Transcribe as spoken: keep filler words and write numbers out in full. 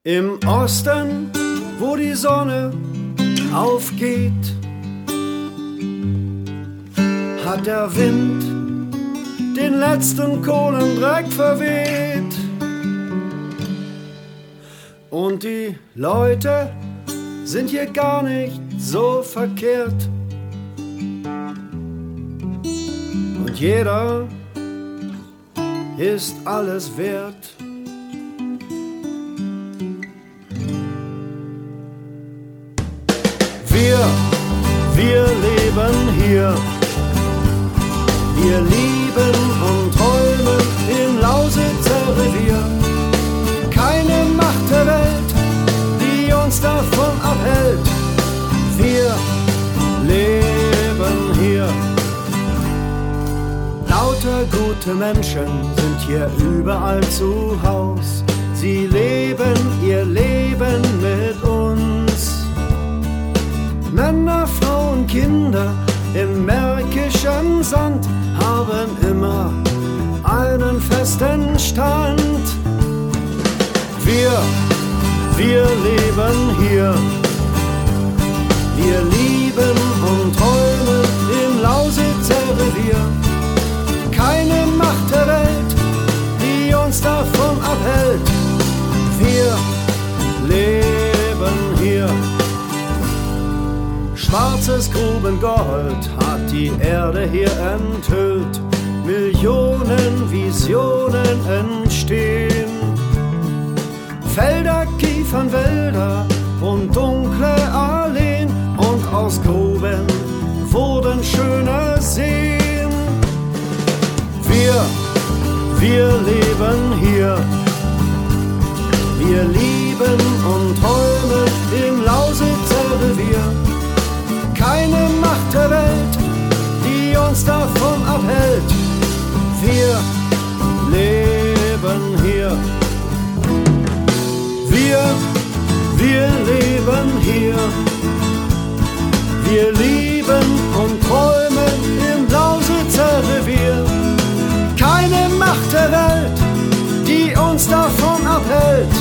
Im Osten, wo die Sonne aufgeht, hat der Wind den letzten Kohlendreck verweht. Und die Leute sind hier gar nicht so verkehrt. Und jeder ist alles wert. Wir, wir leben hier. Wir lieben und träumen im Lausitzer Revier. Keine Macht der Welt, die uns davon abhält. Wir leben hier. Lauter gute Menschen sind hier überall zu Haus. Sie leben ihr Leben mit uns. Männer, Frauen, Kinder im märkischen Sand haben immer einen festen Stand. Wir, wir leben hier. Wir lieben und träumen im Lausitzer Revier. Keine Macht der Welt, die uns davon abhält. Wir leben hier. Schwarzes Grubengold hat die Erde hier enthüllt. Millionen Visionen entstehen. Felder, Kiefern, Wälder und dunkle Alleen. Und aus Gruben wurden schöne Seen. Wir, wir leben hier. Wir lieben und träumen im Lausitzer Revier. Keine Macht der Welt, die uns davon abhält. Wir leben hier. Wir, wir leben hier. Wir lieben und träumen im Lausitzer Revier. Keine Macht der Welt, die uns davon abhält.